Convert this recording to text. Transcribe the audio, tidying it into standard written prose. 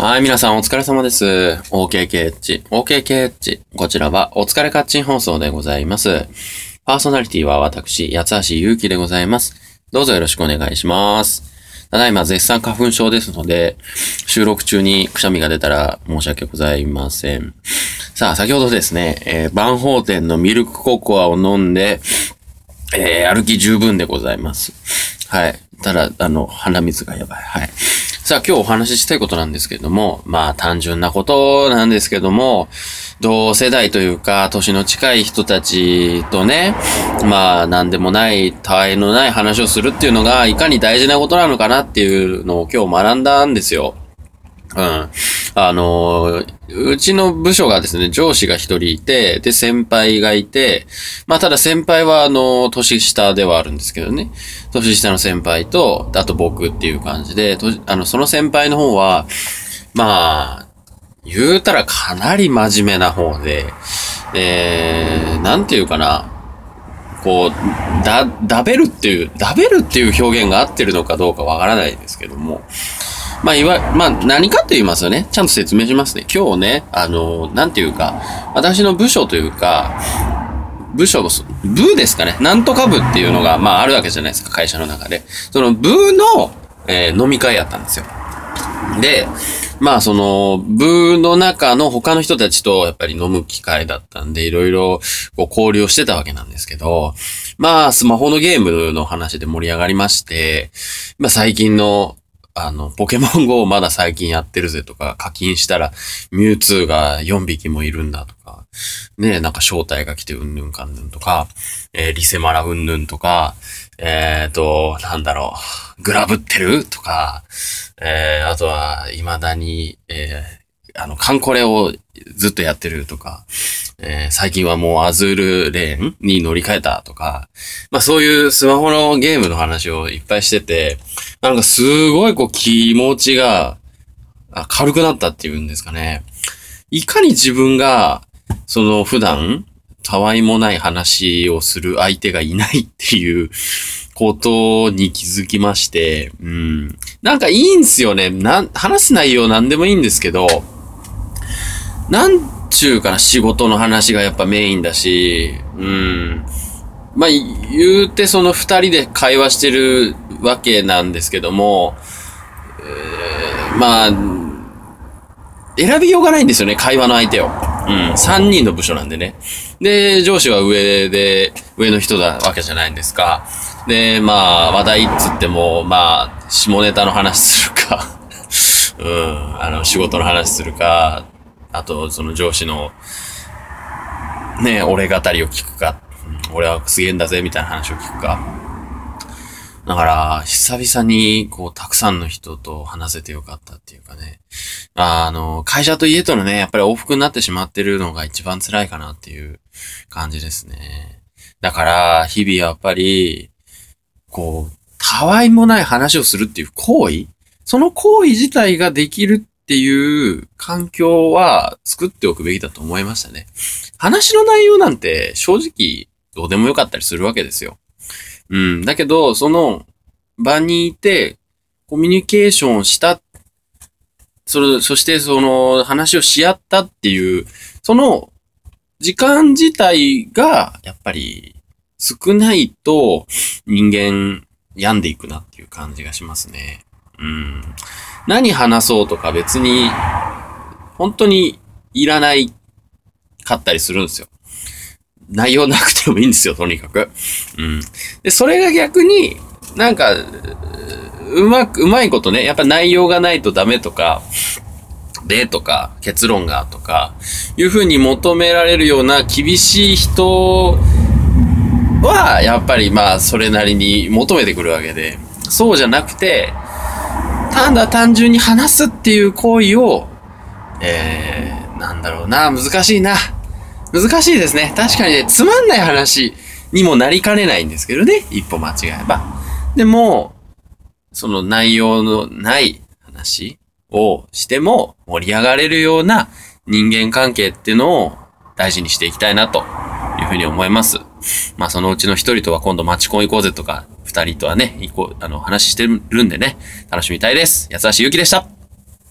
はい、皆さんお疲れ様です。OKKH。こちらはお疲れカッチン放送でございます。パーソナリティは私、八橋ゆうきでございます。どうぞよろしくお願いします。ただいま絶賛花粉症ですので、収録中にくしゃみが出たら申し訳ございません。さあ、先ほどですね、万宝店のミルクココアを飲んで、歩き十分でございます。はい。ただ、鼻水がやばい。はい。さあ、今日お話ししたいことなんですけれども、まあ、単純なことなんですけども、同世代というか、年の近い人たちとね、まあ、なんでもない、他愛のない話をするっていうのが、いかに大事なことなのかなっていうのを今日学んだんですよ。うちの部署がですね、上司が一人いて、で、先輩がいて、まあ、ただ先輩は年下ではあるんですけどね。年下の先輩と、あと僕っていう感じで、その先輩の方は、まあ、言うたらかなり真面目な方で、なんていうかな、こう、ダベルっていう表現が合ってるのかどうかわからないですけども、まあ、何かと言いますよね。ちゃんと説明しますね。今日ね、なんていうか、私の部署というか、部ですかね。なんとか部っていうのが、まあ、あるわけじゃないですか、会社の中で。その部の、飲み会やったんですよ。で、まあ、その、部の中の他の人たちと、やっぱり飲む機会だったんで、いろいろ、こう、交流をしてたわけなんですけど、まあ、スマホのゲームの話で盛り上がりまして、まあ、最近の、ポケモン GO をまだ最近やってるぜとか、課金したら、ミュウツーが4匹もいるんだとか、ねえ、なんか招待が来てうんぬんかんぬんとか、リセマラうんぬんとか、なんだろう、グラブってるとか、あとは、未だに、カンコレをずっとやってるとか、最近はもうアズールレーンに乗り換えたとか、まあそういうスマホのゲームの話をいっぱいしてて、なんかすごいこう気持ちが軽くなったっていうんですかね。いかに自分が、その普段、たわいもない話をする相手がいないっていうことに気づきまして、なんかいいんすよね。話す内容なんでもいいんですけど、なんちゅうかな、仕事の話がやっぱメインだし、まあ、言うてその二人で会話してるわけなんですけども、まあ、選びようがないんですよね、会話の相手を。三人の部署なんでね。で、上司は上の人だわけじゃないんですか。で、まあ、話題っつっても、まあ、下ネタの話するか、仕事の話するか、あと、その上司の、ね、俺語りを聞くか、俺はすげえんだぜ、みたいな話を聞くか。だから、久々に、こう、たくさんの人と話せてよかったっていうかね。会社と家とのね、やっぱり往復になってしまってるのが一番辛いかなっていう感じですね。だから、日々やっぱり、こう、たわいもない話をするっていう行為、その行為自体ができるっていう環境は作っておくべきだと思いましたね。話の内容なんて正直どうでもよかったりするわけですよ。だけど、その場にいてコミュニケーションをした、そしてその話をし合ったっていう、その時間自体がやっぱり少ないと人間病んでいくなっていう感じがしますね。何話そうとか別に本当にいらないかったりするんですよ。内容なくてもいいんですよ、とにかく。で、それが逆になんかうまいことね、やっぱ内容がないとダメとか、でとか結論がとかいう風に求められるような厳しい人はやっぱりまあそれなりに求めてくるわけで、そうじゃなくてただ単純に話すっていう行為を、なんだろうな、難しいな。難しいですね。確かにね、つまんない話にもなりかねないんですけどね、一歩間違えば。でも、その内容のない話をしても盛り上がれるような人間関係っていうのを大事にしていきたいなというふうに思います。まあそのうちの一人とは今度マチコン行こうぜとか、二人とはね、話してるんでね、楽しみたいです。八橋ゆうきでした。